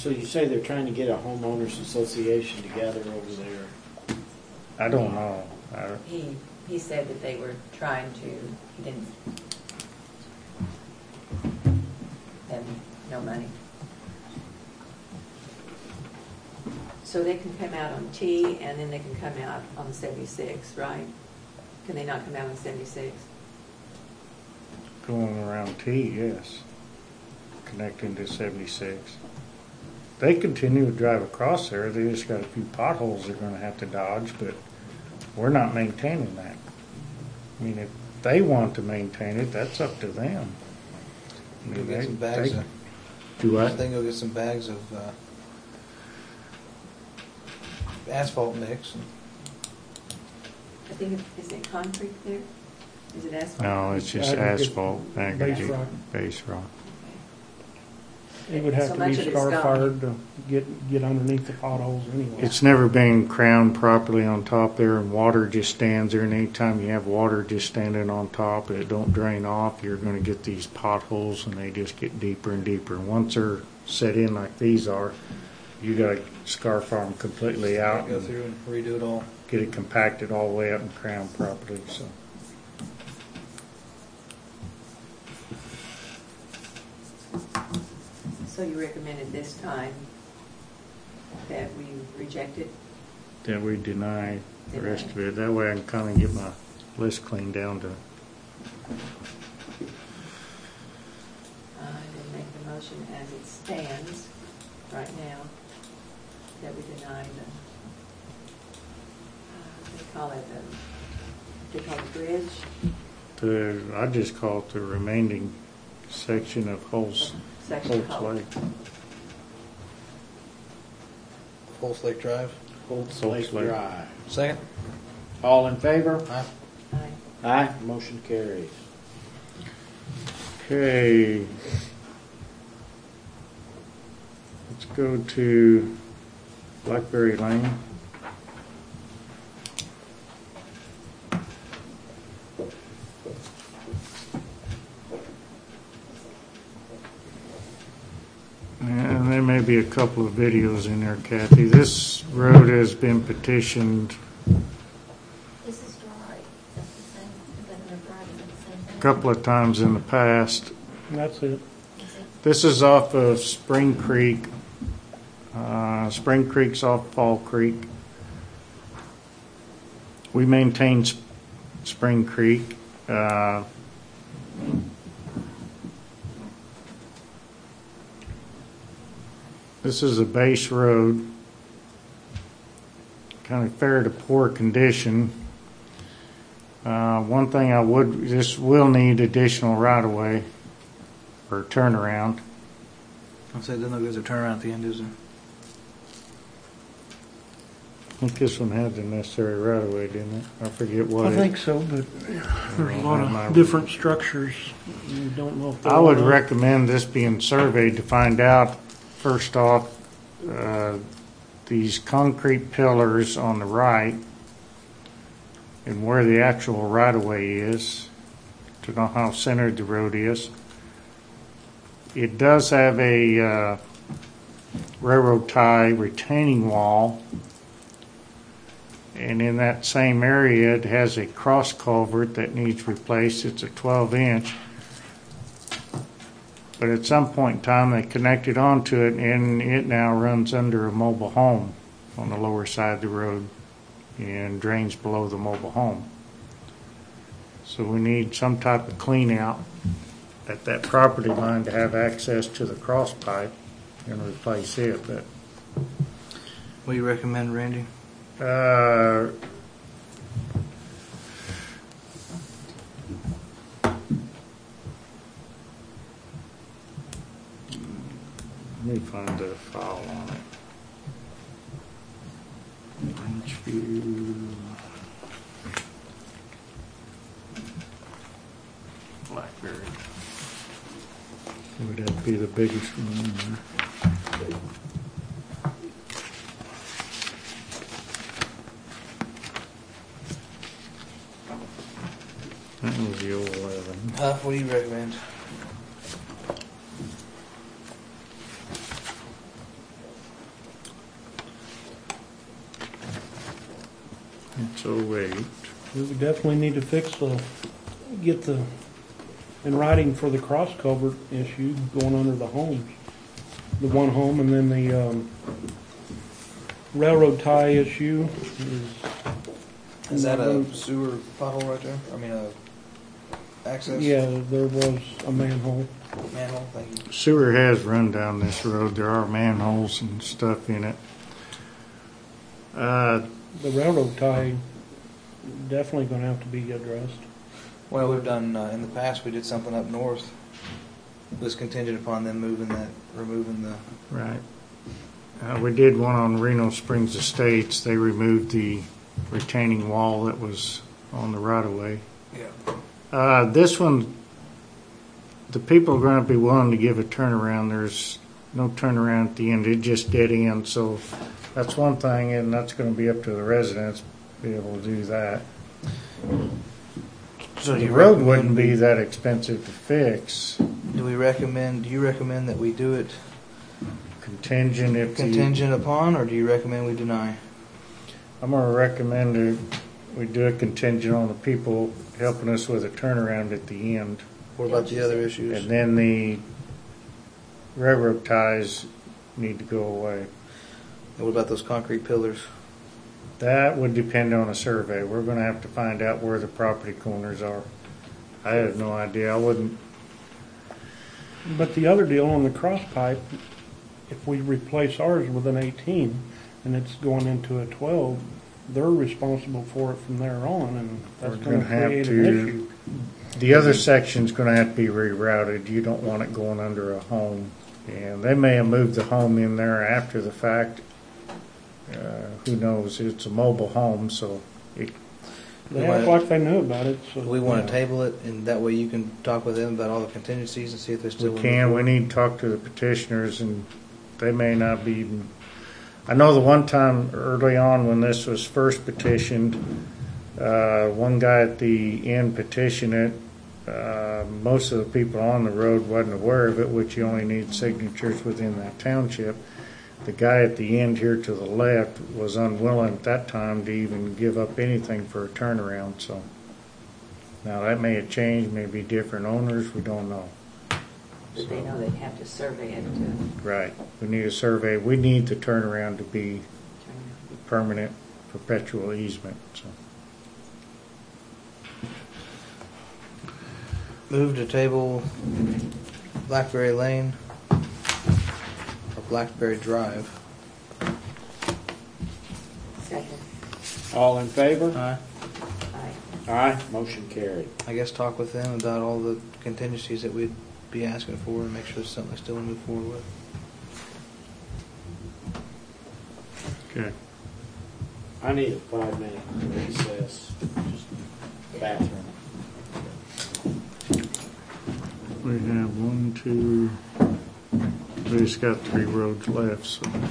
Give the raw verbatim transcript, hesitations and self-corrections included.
So you say they're trying to get a homeowners association together over there? I don't know. I, He, he said that they were trying to, he didn't have no money. So they can come out on T and then they can come out on seventy-six, right? Can they not come out on seventy-six? going around T, yes. Connecting to seventy-six. They continue to drive across there. They just got a few potholes they're going to have to dodge, but we're not maintaining that. I mean, if they want to maintain it, that's up to them. I mean, Go get they, some bags they, of. do I what? think go get some bags of uh, asphalt mix. And I think, it- is it concrete there? Is it asphalt? No, it's just Aggregate, asphalt, base aggregate, rock. base rock. It would have So to much be of it's scar gone. fired to get get underneath the potholes anyway. It's never been crowned properly on top there, and water just stands there. And anytime you have water just standing on top and it don't drain off, you're going to get these potholes, and they just get deeper and deeper. And once they're set in like these are, you got to scar fire them completely out go and through and redo it all. get it compacted all the way up and crowned properly. So. So you recommended this time that we reject it? Then we deny the rest of it. That way I can kind of get my list cleaned down to. I will make the motion as it stands right now, that we deny the, uh, they call it the, they call it bridge, The, I just call it the remaining section of Holt's, section Holt's called. Lake. Holt's Lake Drive. Holt's Holt's Lake Lake. Drive. Second. All in favor? Aye. Aye. Aye. Motion carries. Okay. Let's go to Blackberry Lane. And there may be a couple of videos in there, Kathy. This road has been petitioned This is dry. That's the same. But they're dry, is that the same thing? a couple of times in the past. That's it. Is it? This is off of Spring Creek. Uh, Spring Creek's off Fall Creek. We maintain Sp- Spring Creek. Uh, this is a base road, kind of fair to poor condition. Uh, one thing I would, this will need additional right-of-way or turnaround. I'll say then there's a turnaround at the end, is there? I think this one had the necessary right of way, didn't it? I forget what. I it- think so, but there's a lot of different structures. You don't know if they're I would all- recommend this being surveyed to find out, first off, uh, these concrete pillars on the right and where the actual right of way is, to know how centered the road is. It does have a uh, railroad tie retaining wall. And in that same area, it has a cross culvert that needs replaced. It's a twelve inch. But at some point in time, they connected onto it, and it now runs under a mobile home on the lower side of the road and drains below the mobile home. So we need some type of clean out at that property line to have access to the cross pipe and replace it. But What do you recommend, Randy? Uh, let me find the file on it. Range view. Blackberry. Would that be the biggest one? That was the old eleven. Uh, what do you recommend? oh eight. We would definitely need to fix the, get the, in writing for the cross culvert issue going under the homes. The one home and then the, um, railroad tie issue is. Is that a sewer pothole right there? I mean, a access Yeah, there was a manhole. manhole? Thank you. Sewer has run down this road. There are manholes and stuff in it. Uh, The railroad tie definitely gonna have to be addressed. Well, we've done, uh, in the past, we did something up north. It was contingent upon them moving that, removing the, right. Uh, we did one on Reno Springs Estates. They removed the retaining wall that was on the right of way. yeah. Uh, this one, the people are going to be willing to give a turnaround. There's no turnaround at the end. It just dead end. So that's one thing, and that's going to be up to the residents to be able to do that. So do The you road recommend wouldn't be we- that expensive to fix. Do we recommend, do you recommend that we do it Contingent if the, contingent upon, or do you recommend we deny? I'm going to recommend that we do a contingent on the people helping us with a turnaround at the end. What about the other issues? And then the railroad ties need to go away. And what about those concrete pillars? That would depend on a survey. We're going to have to find out where the property corners are. I have no idea. I wouldn't. But the other deal on the cross pipe, if we replace ours with an eighteen and it's going into a twelve, they're responsible for it from there on, and that's We're going to gonna have create to- an issue. The other section's going to have to be rerouted. You don't want it going under a home. And they may have moved the home in there after the fact. Uh, who knows? It's a mobile home, so it, They act like they knew about it, so. Do we want yeah. to table it, and that way you can talk with them about all the contingencies and see if they're still. we in the can. We board? need to talk to the petitioners, and they may not be even. I know the one time early on when this was first petitioned, uh, one guy at the end petitioned it. Uh, most of the people on the road wasn't aware of it, which you only need signatures within that township. The guy at the end here to the left was unwilling at that time to even give up anything for a turnaround. So now that may have changed, maybe different owners, we don't know. But they know they have to survey it to Right. We need a survey. We need the turnaround to be turn permanent, perpetual easement. So Move to table Blackberry Lane or Blackberry Drive. Second. All in favor? Aye. Aye. Aye. Motion carried. I guess talk with them about all the contingencies that we'd be asking for and make sure it's something they still want to move forward with. okay. I need a five minute recess. Just bathroom. We have one, two. We just got three roads left. So.